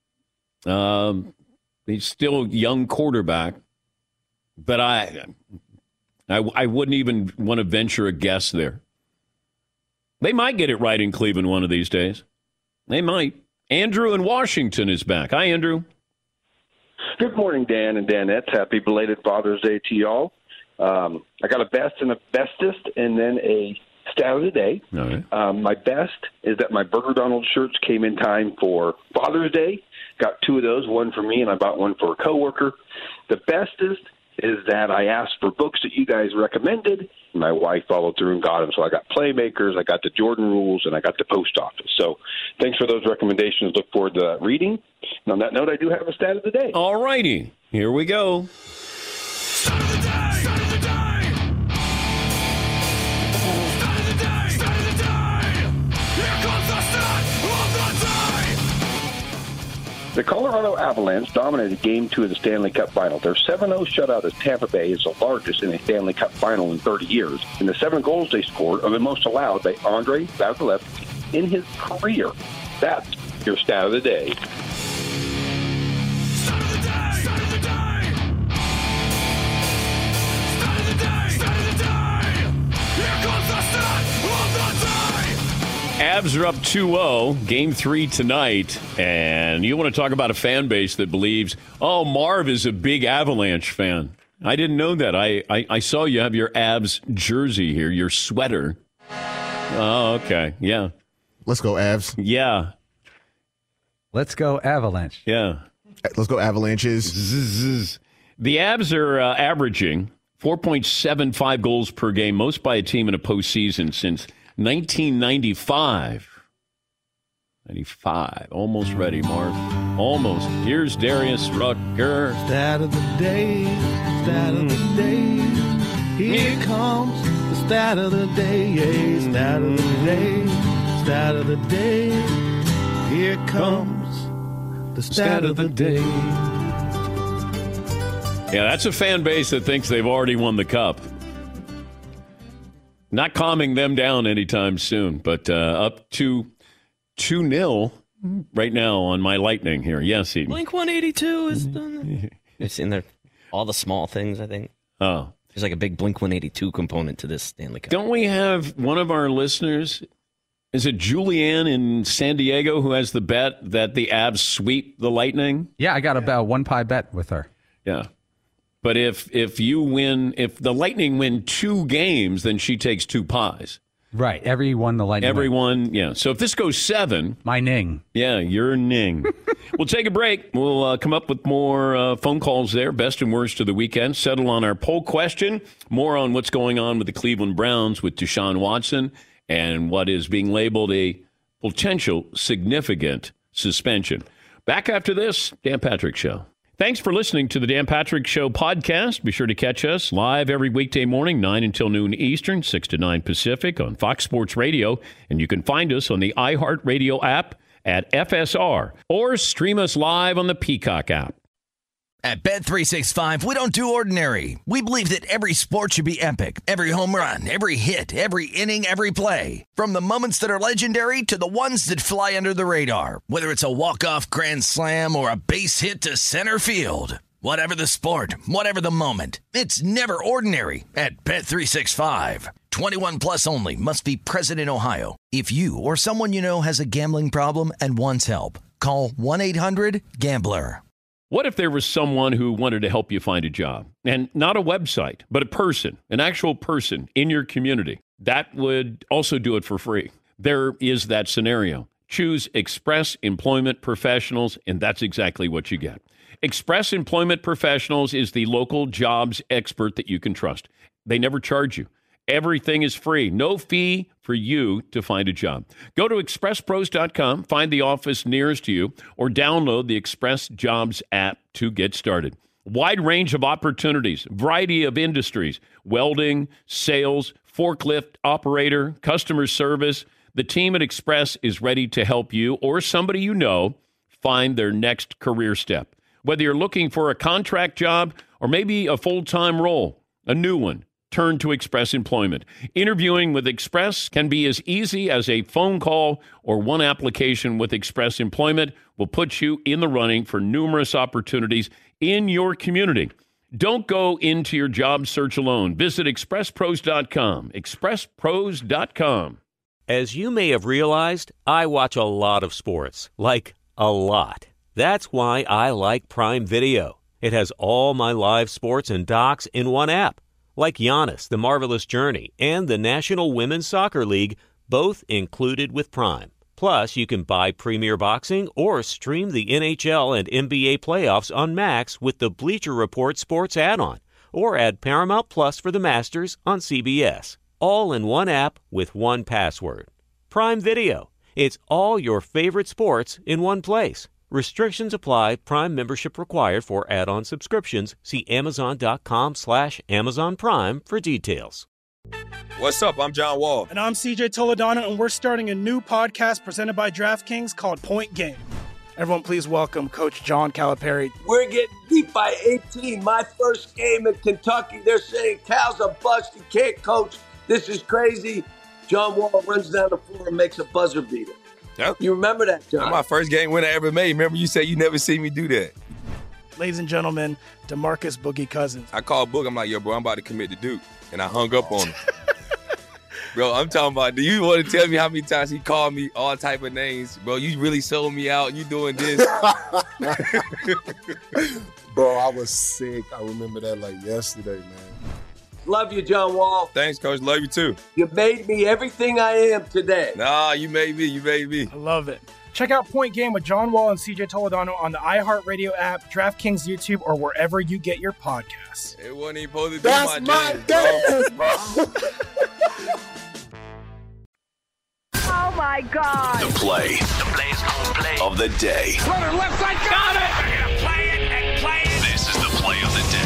He's still a young quarterback. But I wouldn't even want to venture a guess there. They might get it right in Cleveland one of these days. They might. Andrew in Washington is back. Hi, Andrew. Good morning, Dan and Danettes. Happy belated Father's Day to y'all. I got a best and a bestest, and then a stat of the day. All right. My best is that my Burger Donald shirts came in time for Father's Day. Got 2 of those, one for me, and I bought one for a coworker. The bestest is that I asked for books that you guys recommended. My wife followed through and got them. So I got Playmakers, I got the Jordan Rules, and I got the Post Office. So thanks for those recommendations. Look forward to that reading. And on that note, I do have a stat of the day. All righty. Here we go. Stat of the day! Stat of the day! Stat of the day! Stat of the day! Here comes the stat of the day! The Colorado Avalanche dominated Game 2 of the Stanley Cup Final. Their 7-0 shutout of Tampa Bay is the largest in a Stanley Cup Final in 30 years. And the 7 goals they scored are the most allowed by Andrei Vasilevskiy in his career. That's your stat of the day. Stat of the day! Stat of the day! Stat of the day! Stat of the day! Here comes the stat of the day! Avs are up 2-0, Game 3 tonight, and you want to talk about a fan base that believes, Marv is a big Avalanche fan. I didn't know that. I saw you have your Avs jersey here, your sweater. Oh, okay, yeah. Let's go, Avs. Yeah. Let's go, Avalanche. Yeah. Let's go, Avalanches. The Avs are averaging 4.75 goals per game, most by a team in a postseason since 1995. 95. Almost ready, Mark. Almost. Here's Darius Rucker. Stat of the day. Stat of the day. Here comes the stat of the day. Stat of the day. Stat of the day. Here comes the stat of the day. Yeah, that's a fan base that thinks they've already won the cup. Not calming them down anytime soon, but up to 2-0 right now on my Lightning here. Yes, Eden. Blink 182 is done. It's in there. All the small things, I think. Oh. There's like a big Blink 182 component to this Stanley Cup. Don't we have one of our listeners, is it Julianne in San Diego, who has the bet that the Avs sweep the Lightning? Yeah, I got about 1 pie bet with her. Yeah. But if the Lightning win 2 games, then she takes 2 pies. Right. Everyone, the Lightning. Everyone, yeah. So if this goes 7. My Ning. Yeah, you're Ning. We'll take a break. We'll come up with more phone calls there. Best and worst of the weekend. Settle on our poll question. More on what's going on with the Cleveland Browns with Deshaun Watson and what is being labeled a potential significant suspension. Back after this, Dan Patrick Show. Thanks for listening to the Dan Patrick Show podcast. Be sure to catch us live every weekday morning, 9 until noon Eastern, 6 to 9 Pacific on Fox Sports Radio. And you can find us on the iHeartRadio app at FSR or stream us live on the Peacock app. At Bet365, we don't do ordinary. We believe that every sport should be epic. Every home run, every hit, every inning, every play. From the moments that are legendary to the ones that fly under the radar. Whether it's a walk-off grand slam or a base hit to center field. Whatever the sport, whatever the moment. It's never ordinary at Bet365. 21 plus only. Must be present in Ohio. If you or someone you know has a gambling problem and wants help, call 1-800-GAMBLER. What if there was someone who wanted to help you find a job? And not a website, but a person, an actual person in your community. That would also do it for free. There is that scenario. Choose Express Employment Professionals, and that's exactly what you get. Express Employment Professionals is the local jobs expert that you can trust. They never charge you. Everything is free. No fee for you to find a job. Go to expresspros.com, find the office nearest you, or download the Express Jobs app to get started. Wide range of opportunities, variety of industries, welding, sales, forklift operator, customer service. The team at Express is ready to help you or somebody you know find their next career step. Whether you're looking for a contract job or maybe a full-time role, a new one, turn to Express Employment. Interviewing with Express can be as easy as a phone call or one application with Express Employment will put you in the running for numerous opportunities in your community. Don't go into your job search alone. Visit expresspros.com. expresspros.com. As you may have realized, I watch a lot of sports, like a lot. That's why I like Prime Video. It has all my live sports and docs in one app. Like Giannis, The Marvelous Journey, and the National Women's Soccer League, both included with Prime. Plus, you can buy Premier Boxing or stream the NHL and NBA playoffs on Max with the Bleacher Report Sports add-on, or add Paramount Plus for the Masters on CBS. All in one app with one password. Prime Video. It's all your favorite sports in one place. Restrictions apply. Prime membership required for add-on subscriptions. See Amazon.com/Amazon Prime for details. What's up? I'm John Wall. And I'm CJ Toledano, and we're starting a new podcast presented by DraftKings called Point Game. Everyone, please welcome Coach John Calipari. We're getting beat by 18. My first game in Kentucky, they're saying Cal's a bust. He can't coach. This is crazy. John Wall runs down the floor and makes a buzzer beater. Yep. You remember that, John? That's my first game winner I ever made. Remember you said you never see me do that. Ladies and gentlemen, DeMarcus Boogie Cousins. I called Boog. I'm like, yo, bro, I'm about to commit to Duke. And I hung up on him. Bro, I'm talking about, do you want to tell me how many times he called me all type of names? Bro, you really sold me out. You doing this. Bro, I was sick. I remember that like yesterday, man. Love you, John Wall. Thanks, Coach. Love you, too. You made me everything I am today. Nah, you made me. You made me. I love it. Check out Point Game with John Wall and CJ Toledano on the iHeartRadio app, DraftKings YouTube, or wherever you get your podcasts. It wasn't even supposed to be That's my dance, bro. Oh, my God. The play of the day. Runner left side, got it! We're going to play it and play it. This is the play of the day.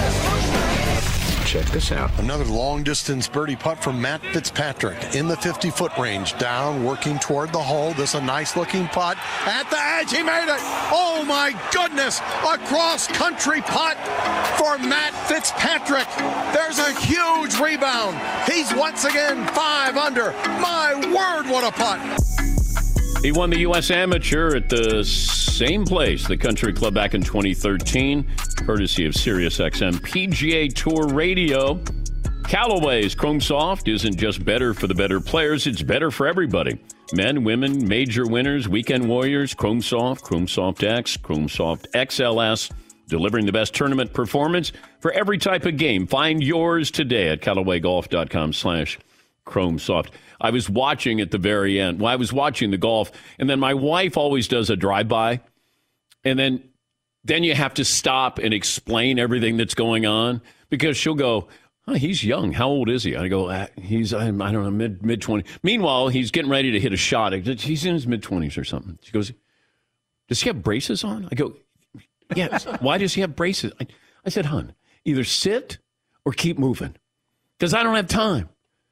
Check this out. Another long-distance birdie putt from Matt Fitzpatrick in the 50-foot range. Down, working toward the hole. This is a nice-looking putt. At the edge, he made it. Oh, my goodness. A cross-country putt for Matt Fitzpatrick. There's a huge rebound. He's once again 5 under. My word, what a putt. He won the U.S. Amateur at the same place, the Country Club, back in 2013, courtesy of SiriusXM PGA Tour Radio. Callaway's Chrome Soft isn't just better for the better players, it's better for everybody. Men, women, major winners, weekend warriors, Chrome Soft X, Chrome Soft XLS, delivering the best tournament performance for every type of game. Find yours today at CallawayGolf.com/Chrome Chrome Soft. I was watching at the very end. Well, I was watching the golf, and then my wife always does a drive-by, and then you have to stop and explain everything that's going on, because she'll go, oh, he's young. How old is he? I go, he's, I don't know, mid-20s. Meanwhile, he's getting ready to hit a shot. He's in his mid-20s or something. She goes, does he have braces on? I go, yes. Why does he have braces? I said, hon, either sit or keep moving, because I don't have time.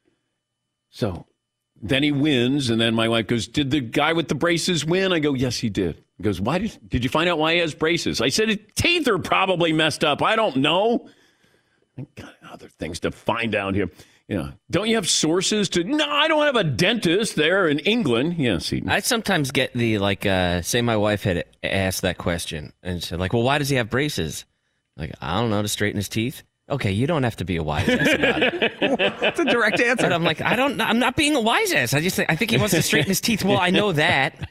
So then he wins, and then my wife goes, did the guy with the braces win? I go, yes, he did. He goes, why did you find out why he has braces? I said, his teeth are probably messed up. I don't know. I got other things to find out here. Yeah. Don't you have sources to? No, I don't have a dentist there in England. Yes. I sometimes get the, say my wife had asked that question and said, well, why does he have braces? Like, I don't know, to straighten his teeth. Okay, you don't have to be a wise ass about it. That's a direct answer. But I'm like, I'm not being a wise ass. I think he wants to straighten his teeth. Well, I know that.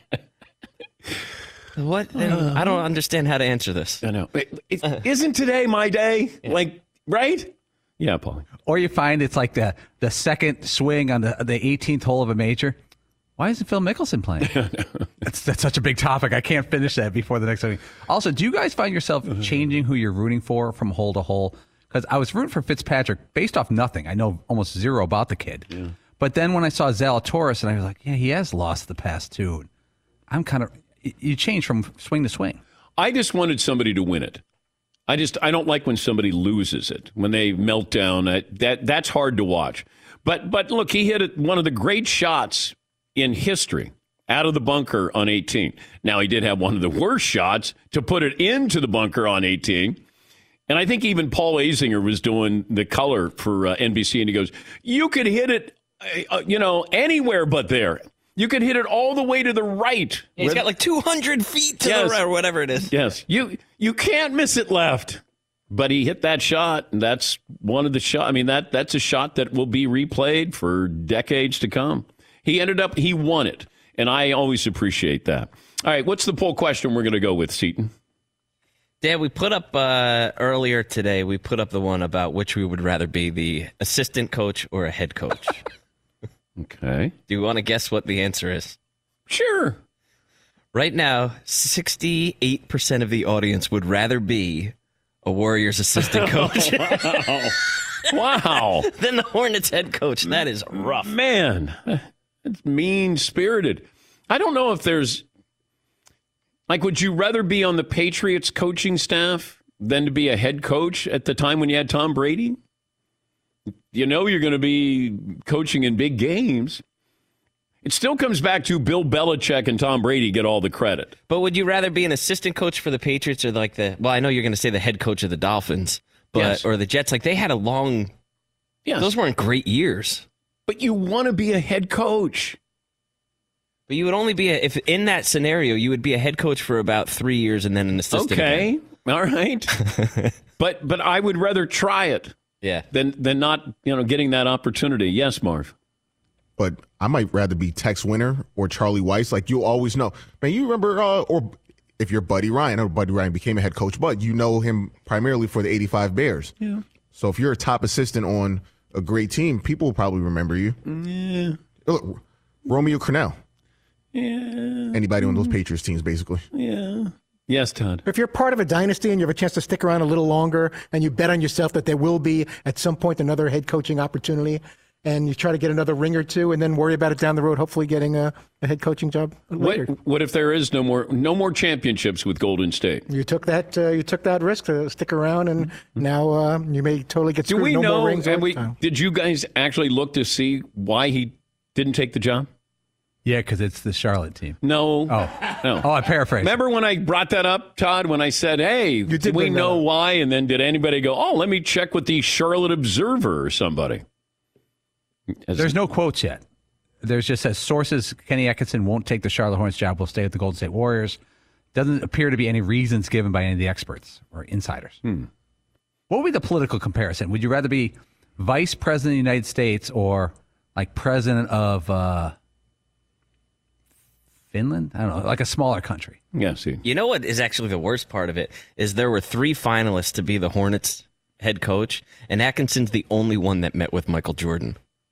What? I don't understand how to answer this. I know. Isn't today my day? Yeah. Right? Yeah, Paul. Or you find it's like the second swing on the 18th hole of a major. Why isn't Phil Mickelson playing? That's such a big topic. I can't finish that before the next thing. Also, do you guys find yourself changing who you're rooting for from hole to hole? Because I was rooting for Fitzpatrick based off nothing. I know almost zero about the kid. Yeah. But then when I saw Zalatoris, and I was like, yeah, he has lost the past two. I'm kind of, you change from swing to swing. I just wanted somebody to win it. I don't like when somebody loses it, when they melt down. That's hard to watch. But look, he hit one of the great shots in history out of the bunker on 18. Now, he did have one of the worst shots to put it into the bunker on 18. And I think even Paul Azinger was doing the color for NBC, and he goes, you could hit it, anywhere but there. You could hit it all the way to the right. Yeah, he's got 200 feet to the right, or whatever it is. Yes. You can't miss it left. But he hit that shot, and that's one of the shots. I mean, that's a shot that will be replayed for decades to come. He won it, and I always appreciate that. All right, what's the poll question we're going to go with, Seton? Dan, we put up earlier today, we put up the one about which we would rather be, the assistant coach or a head coach. Okay. Do you want to guess what the answer is? Sure. Right now, 68% of the audience would rather be a Warriors assistant coach. Wow. Than the Hornets head coach. That is rough. Man, it's mean-spirited. I don't know if there's... would you rather be on the Patriots coaching staff than to be a head coach at the time when you had Tom Brady? You know you're going to be coaching in big games. It still comes back to Bill Belichick and Tom Brady get all the credit. But would you rather be an assistant coach for the Patriots or I know you're going to say the head coach of the Dolphins, or the Jets. They had a long... Yes. Those weren't great years. But you want to be a head coach. But you would only be if in that scenario, you would be a head coach for about 3 years and then an assistant. Okay, again. All right. but I would rather try it. Yeah. Than not, getting that opportunity. Yes, Marv. But I might rather be Tex Winter or Charlie Weiss. You'll always know. Man, you remember, or if you're Buddy Ryan, I know Buddy Ryan became a head coach, but you know him primarily for the 85 Bears. Yeah. So if you're a top assistant on a great team, people will probably remember you. Yeah. Look, Romeo Crennel. Yeah. Anybody on those Patriots teams, basically. Yeah. Yes, Todd. If you're part of a dynasty and you have a chance to stick around a little longer and you bet on yourself that there will be at some point another head coaching opportunity, and you try to get another ring or two and then worry about it down the road, hopefully getting a head coaching job later. What if there is no more championships with Golden State? You took that risk to stick around, and now you may totally get screwed. Do we no know? More rings Did you guys actually look to see why he didn't take the job? Yeah, because it's the Charlotte team. No. No. Oh, I paraphrased. Remember when I brought that up, Todd, when I said, hey, do we know why? And then did anybody go, oh, let me check with the Charlotte Observer or somebody? There's no quotes yet. There's just says sources, Kenny Atkinson won't take the Charlotte Hornets job, will stay with the Golden State Warriors. Doesn't appear to be any reasons given by any of the experts or insiders. What would be the political comparison? Would you rather be vice president of the United States or president of... Finland? I don't know, a smaller country. Yeah, see. You know what is actually the worst part of it is there were 3 finalists to be the Hornets head coach, and Atkinson's the only one that met with Michael Jordan.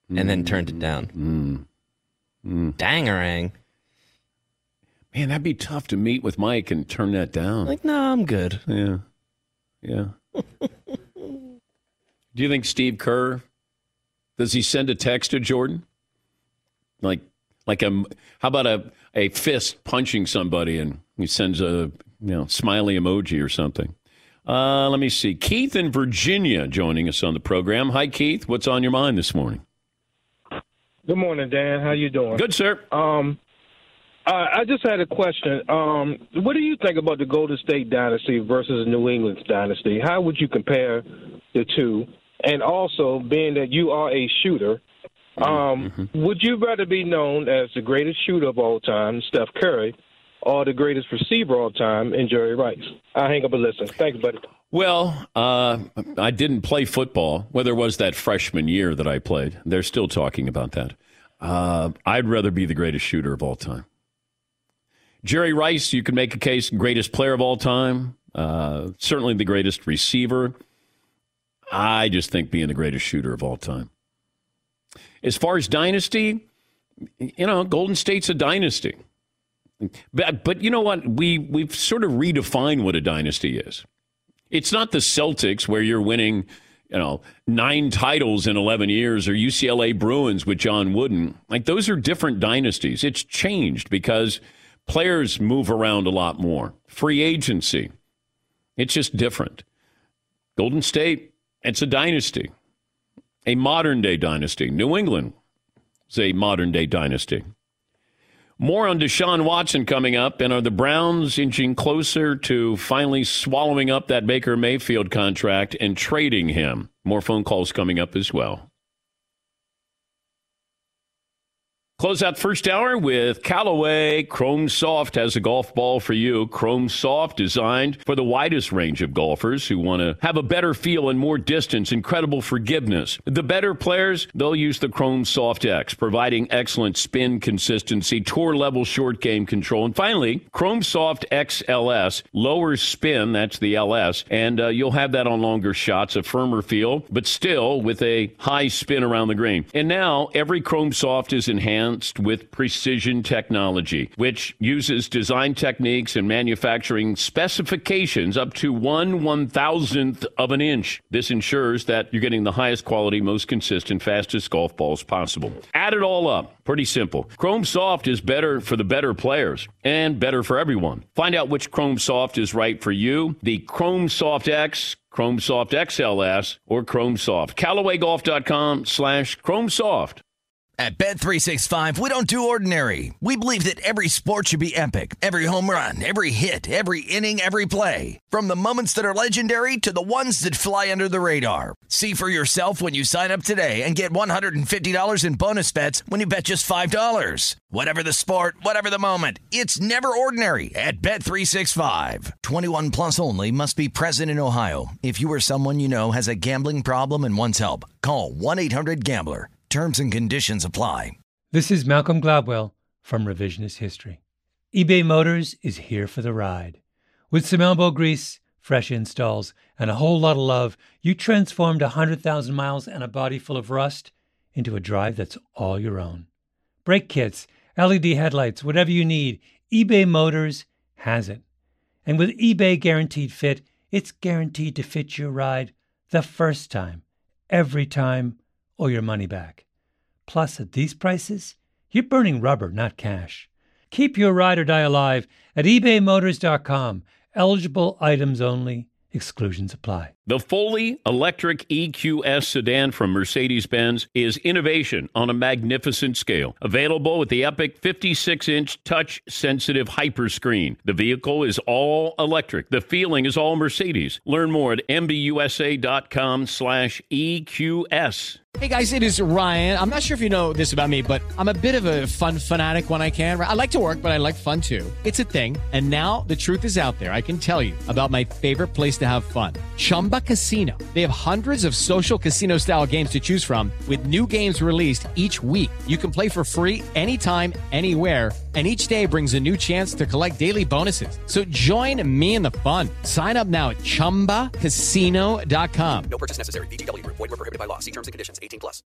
and then turned it down. Dangerang. Man, that'd be tough to meet with Mike and turn that down. Like, no, I'm good. Yeah. Do you think Steve Kerr, does he send a text to Jordan? How about a fist punching somebody and he sends a smiley emoji or something? Let me see. Keith in Virginia joining us on the program. Hi, Keith. What's on your mind this morning? Good morning, Dan. How you doing? Good, sir. I just had a question. What do you think about the Golden State dynasty versus the New England dynasty? How would you compare the two? And also, being that you are a shooter, would you rather be known as the greatest shooter of all time, Steph Curry, or the greatest receiver of all time in Jerry Rice? I'll hang up and listen. Thanks, buddy. Well, I didn't play football. Whether it was that freshman year that I played. They're still talking about that. I'd rather be the greatest shooter of all time. Jerry Rice, you can make a case, greatest player of all time. Certainly the greatest receiver. I just think being the greatest shooter of all time. As far as dynasty, Golden State's a dynasty. But you know what? We've sort of redefined what a dynasty is. It's not the Celtics where you're winning, 9 titles in 11 years, or UCLA Bruins with John Wooden. Like, those are different dynasties. It's changed because players move around a lot more. Free agency. It's just different. Golden State, it's a dynasty. A modern-day dynasty. New England is a modern-day dynasty. More on Deshaun Watson coming up, and are the Browns inching closer to finally swallowing up that Baker Mayfield contract and trading him? More phone calls coming up as well. Close out first hour with Callaway. Chrome Soft has a golf ball for you. Chrome Soft, designed for the widest range of golfers who want to have a better feel and more distance, incredible forgiveness. The better players, they'll use the Chrome Soft X, providing excellent spin consistency, tour-level short game control. And finally, Chrome Soft XLS, lower spin, that's the LS, and you'll have that on longer shots, a firmer feel, but still with a high spin around the green. And now, every Chrome Soft is enhanced with precision technology, which uses design techniques and manufacturing specifications up to 1/1000th of an inch. This ensures that you're getting the highest quality, most consistent, fastest golf balls possible. Add it all up. Pretty simple. Chrome Soft is better for the better players and better for everyone. Find out which Chrome Soft is right for you. The Chrome Soft X, Chrome Soft XLS, or Chrome Soft. CallawayGolf.com/Chrome Soft. At Bet365, we don't do ordinary. We believe that every sport should be epic. Every home run, every hit, every inning, every play. From the moments that are legendary to the ones that fly under the radar. See for yourself when you sign up today and get $150 in bonus bets when you bet just $5. Whatever the sport, whatever the moment, it's never ordinary at Bet365. 21 plus only. Must be present in Ohio. If you or someone you know has a gambling problem and wants help, call 1-800-GAMBLER. Terms and conditions apply. This is Malcolm Gladwell from Revisionist History. eBay Motors is here for the ride. With some elbow grease, fresh installs, and a whole lot of love, you transformed 100,000 miles and a body full of rust into a drive that's all your own. Brake kits, LED headlights, whatever you need, eBay Motors has it. And with eBay Guaranteed Fit, it's guaranteed to fit your ride the first time, every time, or your money back. Plus, at these prices, you're burning rubber, not cash. Keep your ride or die alive at ebaymotors.com. Eligible items only. Exclusions apply. The fully electric EQS sedan from Mercedes-Benz is innovation on a magnificent scale. Available with the epic 56-inch touch-sensitive Hyperscreen. The vehicle is all electric. The feeling is all Mercedes. Learn more at MBUSA.com/EQS. Hey guys, it is Ryan. I'm not sure if you know this about me, but I'm a bit of a fun fanatic when I can. I like to work, but I like fun too. It's a thing. And now the truth is out there. I can tell you about my favorite place to have fun. Chumba Casino. They have hundreds of social casino style games to choose from with new games released each week. You can play for free anytime, anywhere. And each day brings a new chance to collect daily bonuses. So join me in the fun. Sign up now at ChumbaCasino.com. No purchase necessary. VGW Group. Void where prohibited by law. See terms and conditions. 18+.